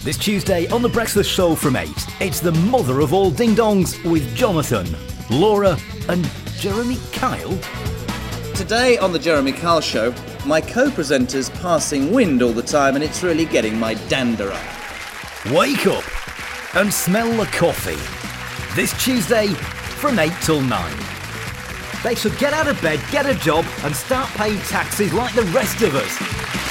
This Tuesday on The Breakfast Show from 8, it's the mother of all ding-dongs with Jonathan, Laura and Jeremy Kyle. Today on the Jeremy Kyle Show, my co-presenter's passing wind all the time and it's really getting my dander up. Wake up and smell the coffee. This Tuesday from 8 till 9. They should get out of bed, get a job and start paying taxes like the rest of us.